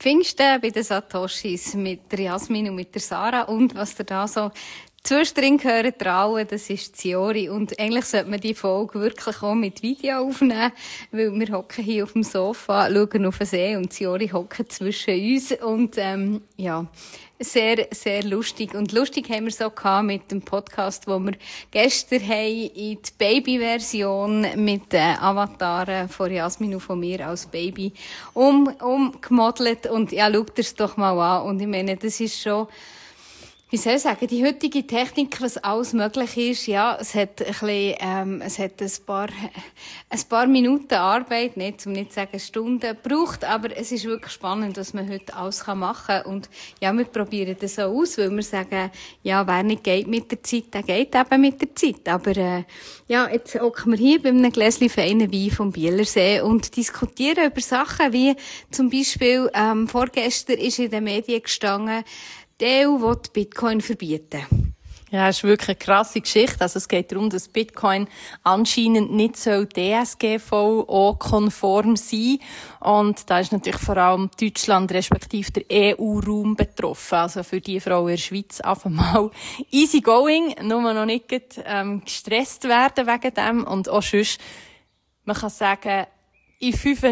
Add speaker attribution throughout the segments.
Speaker 1: Pfingsten bei den Satoshis mit der Jasmin und mit der Sarah und was ihr da so zwischendrin hören, trauen, das ist Ziori. Und eigentlich sollte man die Folge wirklich auch mit Video aufnehmen, weil wir hocken hier auf dem Sofa, schauen auf den See und Ziori hocken zwischen uns und, sehr, sehr lustig. Und lustig haben wir so gehabt mit dem Podcast, wo wir gestern haben in die Baby-Version mit den Avataren von Jasmin und von mir als Baby umgemodelt. Und ja, schaut es doch mal an. Und ich meine, das ist schon, wie soll ich sagen, die heutige Technik, was alles möglich ist, ja, es hat ein paar Minuten Arbeit, nicht, um nicht zu sagen Stunden, gebraucht, aber es ist wirklich spannend, was man heute alles machen kann. Und ja, wir probieren das so aus, weil wir sagen, ja, wer nicht geht mit der Zeit, der geht eben mit der Zeit. Aber, jetzt hocken wir hier bei einem Gläschen feinen Wein vom Bielersee und diskutieren über Sachen wie, zum Beispiel, vorgestern ist in den Medien gestanden, die EU will Bitcoin verbieten.
Speaker 2: Ja, das ist wirklich eine krasse Geschichte. Also es geht darum, dass Bitcoin anscheinend nicht so DSGVO-konform sein. Und da ist natürlich vor allem Deutschland respektive der EU-Raum betroffen. Also für die Frau in der Schweiz einfach mal easy going, nur noch nicht gestresst werden wegen dem. Und auch sonst, man kann sagen, in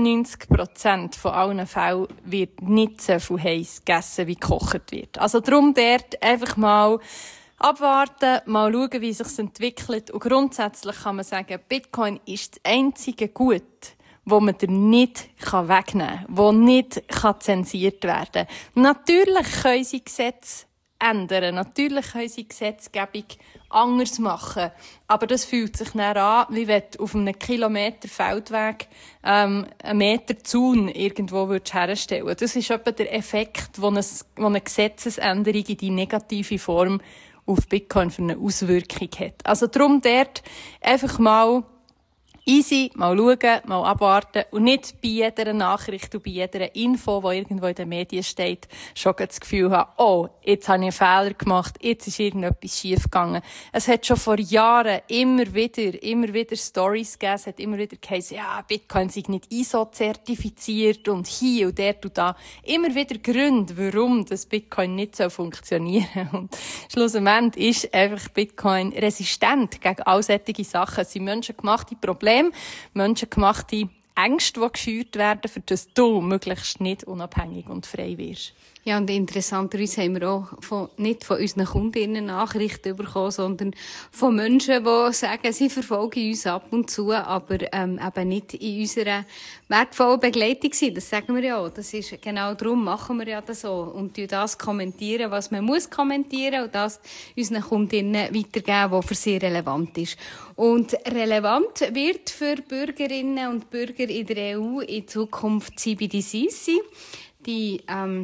Speaker 2: 95% von allen Fällen wird nicht so viel heiß gegessen, wie gekocht wird. Also darum dort einfach mal abwarten, mal schauen, wie es sich entwickelt. Und grundsätzlich kann man sagen, Bitcoin ist das einzige Gut, wo man dir nicht wegnehmen kann, wo nicht zensiert werden kann. Natürlich können sie Gesetze ändern. Natürlich können sie Gesetzgebung anders machen. Aber das fühlt sich dann an, wie wenn du auf einem Kilometer Feldweg einen Meter Zaun irgendwo herstellen würdest. Das ist etwa der Effekt, wo eine Gesetzesänderung in die negative Form auf Bitcoin für eine Auswirkung hat. Also darum dort einfach mal easy, mal schauen, mal abwarten und nicht bei jeder Nachricht und bei jeder Info, die irgendwo in den Medien steht, schon das Gefühl haben, oh, jetzt habe ich einen Fehler gemacht, jetzt ist irgendetwas schief gegangen. Es hat schon vor Jahren immer wieder Stories gegeben, es hat immer wieder geheißen, ja, Bitcoin sei nicht ISO-zertifiziert und hier und dort und da. Immer wieder Gründe, warum das Bitcoin nicht so funktionieren. Und schlussendlich ist einfach Bitcoin resistent gegen all solche Sachen. Es sind menschengemachte Probleme, menschengemachte Ängste, die geschürt werden, für das du möglichst nicht unabhängig und frei wirst.
Speaker 1: Ja, und interessanterweise haben wir auch nicht von unseren Kundinnen Nachrichten bekommen, sondern von Menschen, die sagen, sie verfolgen uns ab und zu, aber eben nicht in unserer wertvollen Begleitung sind. Das sagen wir ja auch. Das ist genau darum machen wir ja das so. Und das kommentieren, was man muss kommentieren und das unseren Kundinnen weitergeben, was für sie relevant ist. Und relevant wird für Bürgerinnen und Bürger in der EU in Zukunft CBDCs sein. Die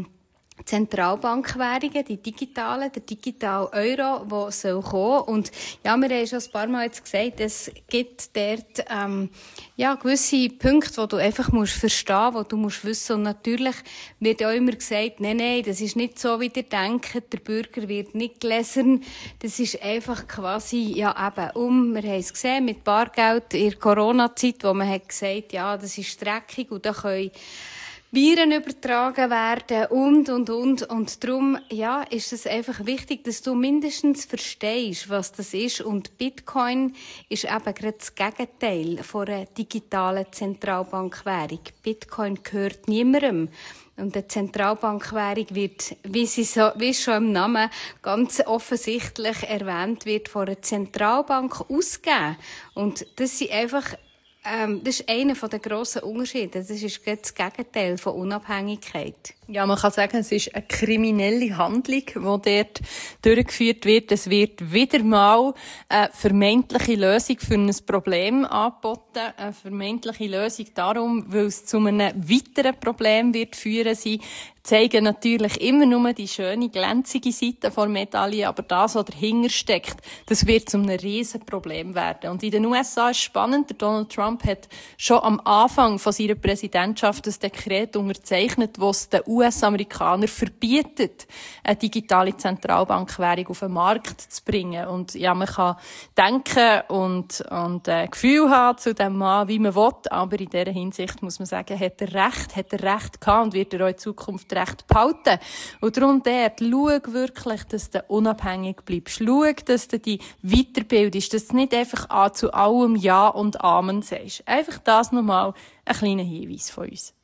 Speaker 1: Zentralbankwährungen, die digitalen, der digitale Euro, der soll kommen. Und ja, wir haben schon ein paar Mal jetzt gesagt, es gibt dort gewisse Punkte, die du einfach verstehen musst, die du musst wissen. Und natürlich wird auch immer gesagt, nein, das ist nicht so, wie ihr denkt, der Bürger wird nicht gelesen. Das ist einfach quasi, wir haben es gesehen, mit Bargeld in der Corona-Zeit, wo man hat gesagt, ja, das ist dreckig und da können Viren übertragen werden und. Und darum, ist es einfach wichtig, dass du mindestens verstehst, was das ist. Und Bitcoin ist eben gerade das Gegenteil von einer digitalen Zentralbankwährung. Bitcoin gehört niemandem. Und eine Zentralbankwährung wird, wie es schon im Namen ganz offensichtlich erwähnt wird, von einer Zentralbank ausgegeben. Und das sind einfach das ist einer der grossen Unterschiede. Das ist das Gegenteil von Unabhängigkeit.
Speaker 2: Ja, man kann sagen, es ist eine kriminelle Handlung, die dort durchgeführt wird. Es wird wieder mal eine vermeintliche Lösung für ein Problem angeboten. Eine vermeintliche Lösung darum, weil es zu einem weiteren Problem wird führen. Sie zeigen natürlich immer nur die schöne, glänzige Seite der Medaille, aber das, was dahinter steckt, das wird zu einem riesen Problem werden. Und in den USA ist spannend, der Donald Trump hat schon am Anfang von seiner Präsidentschaft das Dekret unterzeichnet, das es den US-Amerikaner verbietet, eine digitale Zentralbankwährung auf den Markt zu bringen. Und ja, man kann denken und Gefühl haben zu dem Mann, wie man will, aber in dieser Hinsicht muss man sagen, hat er recht gehabt und wird er auch in Zukunft recht behalten. Und darum schau wirklich, dass du unabhängig bleibst. Schau, dass du dich weiterbildest, dass du nicht einfach zu allem Ja und Amen sagst. Einfach das nochmal ein kleiner Hinweis von uns.